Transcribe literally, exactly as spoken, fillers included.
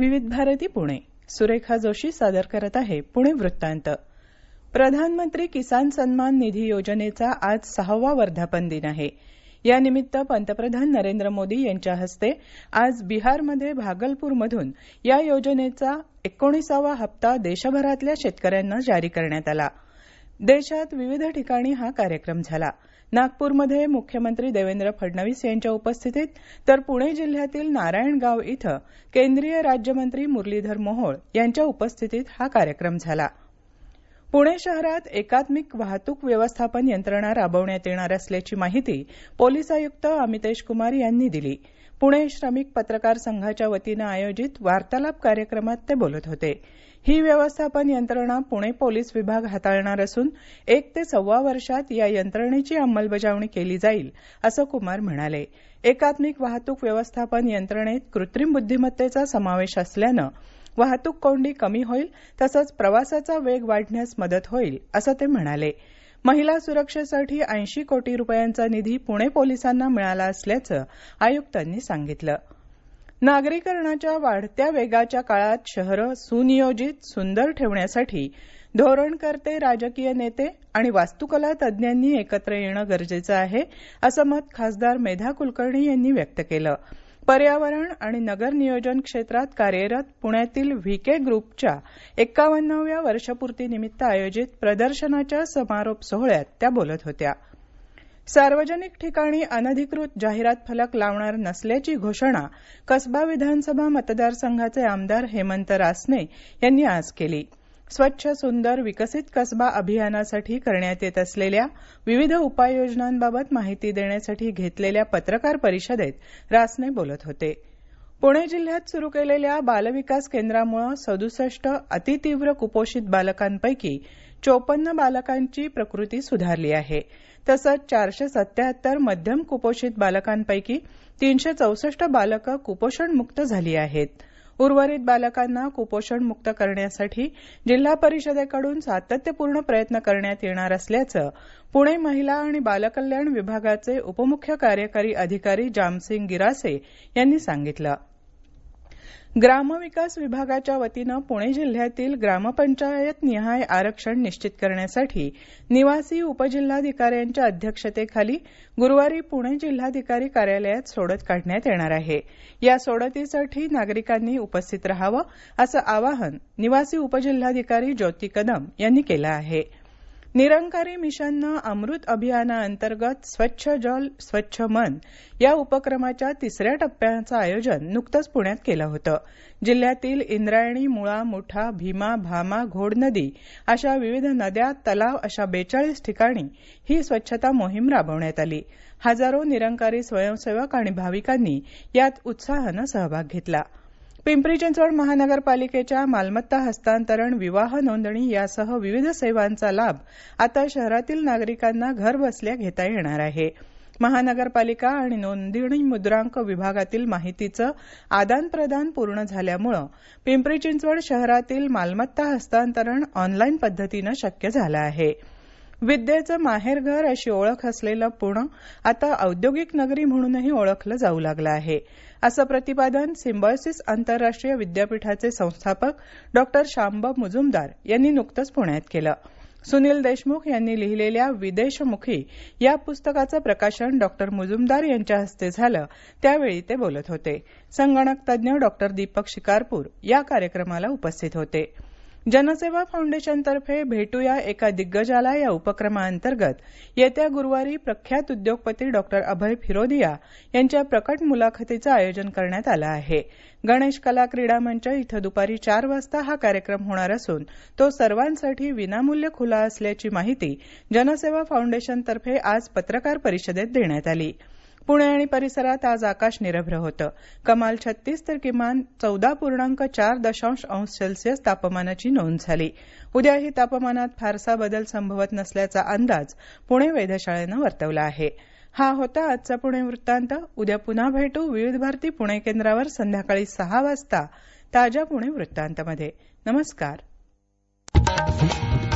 विविध भारती पुणे. सुरेखा जोशी सादर करत आहे पुणे वृत्तांत. प्रधानमंत्री किसान सन्मान निधी योजनेचा आज सहावा वर्धापन दिन आहे. यानिमित्त पंतप्रधान नरेंद्र मोदी यांच्या हस्ते आज बिहारमध्ये भागलपूरमधून या योजनेचा एकोणीसावा हप्ता देशभरातल्या शेतकऱ्यांना जारी करण्यात आला. देशात विविध ठिकाणी हा कार्यक्रम झाला. नागपूरमध्ये मुख्यमंत्री देवेंद्र फडणवीस यांच्या उपस्थितीत तर पुणे जिल्ह्यातील नारायणगाव इथं केंद्रीय राज्यमंत्री मुरलीधर मोहोळ यांच्या उपस्थितीत हा कार्यक्रम झाला. पुणे शहरात एकात्मिक वाहतूक व्यवस्थापन यंत्रणा राबवण्यात येणार असल्याची माहिती पोलीस आयुक्त अमितेश कुमार यांनी दिली. पुणे श्रमिक पत्रकार संघाच्या वतीनं आयोजित वार्तालाप कार्यक्रमात ते बोलत होते. ही व्यवस्थापन यंत्रणा पुणे पोलीस विभाग हाताळणार असून एक ते सव्वा वर्षात या यंत्रणेची अंमलबजावणी केली जाईल असं कुमार म्हणाले. एकात्मिक वाहतूक व्यवस्थापन यंत्रणेत कृत्रिम बुद्धिमत्तेचा समावेश असल्यानं वाहतूक कोंडी कमी होईल तसंच प्रवासाचा वेग वाढण्यास मदत होईल असं ते म्हणाले. महिला सुरक्षेसाठी ऐंशी कोटी रुपयांचा निधी पुणे पोलिसांना मिळाला असल्याचं आयुक्तांनी सांगितलं. नागरीकरणाच्या वाढत्या वेगाच्या काळात शहरं सुनियोजित सुंदर ठेवण्यासाठी धोरणकर्ते, राजकीय नेते आणि वास्तुकला तज्ज्ञांनी एकत्र येणं गरजेचं आहे असं मत खासदार मेधा कुलकर्णी यांनी व्यक्त केलं. पर्यावरण आणि नगर नियोजन क्षेत्रात कार्यरत पुण्यातील व्ही के ग्रुपच्या एक्कावन्नाव्या वर्षपूर्तीनिमित्त आयोजित प्रदर्शनाच्या समारोप सोहळ्यात त्या बोलत होत्या. सार्वजनिक ठिकाणी अनधिकृत जाहिरात फलक लावणार नसल्याची घोषणा कसबा विधानसभा मतदारसंघाचे आमदार हेमंत रासने यांनी आज केली. स्वच्छ सुंदर विकसित कसबा अभियानासाठी करण्यात येत असलेल्या विविध उपाययोजनांबाबत माहिती देण्यासाठी घेतलेल्या पत्रकार परिषदेत रासने बोलत होते. पुणे जिल्ह्यात सुरू केलेल्या बालविकास केंद्रामुळे सदुसष्ट अतितीव्र कुपोषित बालकांपैकी चोपन्न बालकांची प्रकृती सुधारली आहे. तसंच चारशे सत्याहत्तर मध्यम कुपोषित बालकांपैकी तीनशे चौसष्ट बालकं कुपोषणमुक्त झाली आहेत. उर्वरित बालकांना कुपोषणमुक्त करण्यासाठी जिल्हा परिषदेकडून सातत्यपूर्ण प्रयत्न करण्यात येणार असल्याचं पुणे महिला आणि बालकल्याण विभागाचे उपमुख्य कार्यकारी अधिकारी जामसिंग गिरासे यांनी सांगितलं. ग्रामविकास विभागाच्या वतीनं पुणे जिल्ह्यातील ग्रामपंचायत निहाय आरक्षण निश्चित करण्यासाठी निवासी उपजिल्हाधिकाऱ्यांच्या अध्यक्षतेखाली गुरुवारी पुणे जिल्हाधिकारी कार्यालयात सोडत काढण्यात येणार आहे. या सोडतीसाठी नागरिकांनी उपस्थित राहावं असं आवाहन निवासी उपजिल्हाधिकारी ज्योती कदम यांनी केलं आहे. निरंकारी मिशननं अमृत अभियानाअंतर्गत स्वच्छ जल स्वच्छ मन या उपक्रमाच्या तिसऱ्या टप्प्याचं आयोजन नुकतंच पुण्यात केलं होतं. जिल्ह्यातील इंद्रायणी, मुळा, मुठा, भीमा, भामा, घोड नदी अशा विविध नद्या, तलाव अशा बेचाळीस ठिकाणी ही स्वच्छता मोहीम राबवण्यात आली. हजारो निरंकारी स्वयंसेवक आणि भाविकांनी यात उत्साहानं सहभाग घेतला. पिंपरी चिंचवड महानगरपालिकेच्या मालमत्ता हस्तांतरण, विवाह नोंदणी यासह विविध सेवांचा लाभ आता शहरातील नागरिकांना घरबसल्या घेता येणार आहे. महानगरपालिका आणि नोंदणी मुद्रांक विभागातील माहितीचं आदान प्रदान पूर्ण झाल्यामुळे पिंपरी चिंचवड शहरातील मालमत्ता हस्तांतरण ऑनलाईन पद्धतीनं शक्य झालं आहे. विद्येचं माहेरघर अशी ओळख असलेलं पुणे आता औद्योगिक नगरी म्हणूनही ओळखलं जाऊ लागलं आहे असं प्रतिपादन सिम्बायोसिस आंतरराष्ट्रीय विद्यापीठाचे संस्थापक डॉक्टर शांबा मुजुमदार यांनी नुकतंच पुण्यात केलं. सुनील देशमुख यांनी लिहिलेल्या विदेशमुखी या पुस्तकाचं प्रकाशन डॉक्टर मुजुमदार यांच्या हस्ते झालं त्यावेळी ते बोलत होते. संगणक तज्ज्ञ डॉक्टर दीपक शिकारपूर या कार्यक्रमाला उपस्थित होते. जनसेवा फाउंडेशनतर्फे भेटूया एका दिग्गजाला या उपक्रमाअंतर्गत येत्या गुरुवारी प्रख्यात उद्योगपती डॉक्टर अभय फिरोदिया यांच्या प्रकट मुलाखतीचं आयोजन करण्यात आलं आहे. गणेश कला क्रीडा मंच इथं दुपारी चार वाजता हा कार्यक्रम होणार असून तो सर्वांसाठी विनामूल्य खुला असल्याची माहिती जनसेवा फाउंडेशनतर्फे आज पत्रकार परिषदेत देण्यात आली. पुणे आणि परिसरात आज आकाश निरभ्र होतं. कमाल छत्तीस तर किमान चौदा पूर्णांक चार दशांश अंश सेल्सिअस तापमानाची नोंद झाली. उद्याही तापमानात फारसा बदल संभवत नसल्याचा अंदाज पुणे वेधशाळेनं वर्तवला आहे. हा होता आजचा पुणे वृत्तांत. उद्या पुन्हा भेटू विविध भारती पुणे केंद्रावर संध्याकाळी सहा वाजता ताज्या पुणे वृत्तांतमध्ये. नमस्कार.